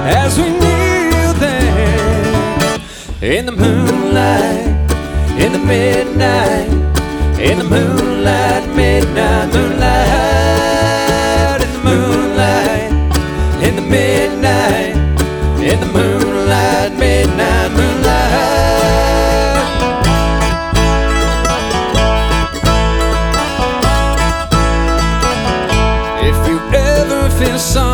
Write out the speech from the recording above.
as we kneel there in the moonlight, in the midnight, in the moonlight, midnight, moonlight, in the moonlight, in the midnight, in the moonlight, midnight, moonlight. If you ever feel sorry